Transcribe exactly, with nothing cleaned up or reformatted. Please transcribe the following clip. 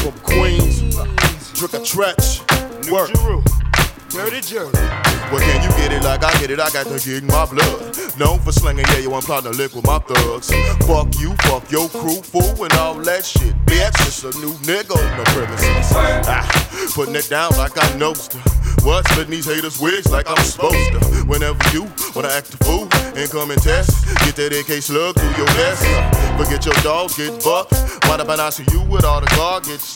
from Queens, Trick or Tretch, work. Dirty Jerk. Well, can you get it like I get it? I got the gig in my blood. Known for slinging, yeah, you want plotting to lick with my thugs. Fuck you, fuck your crew, fool, and all that shit. Bitch, it's a new nigga on the premises. Ah, putting it down like I knows to. What? Splitting these haters' wigs like I'm supposed to. Whenever you wanna act a fool and come and test, get that A K slug through your vest. Forget your dogs, get bucked. Why the I see you with all the guard, get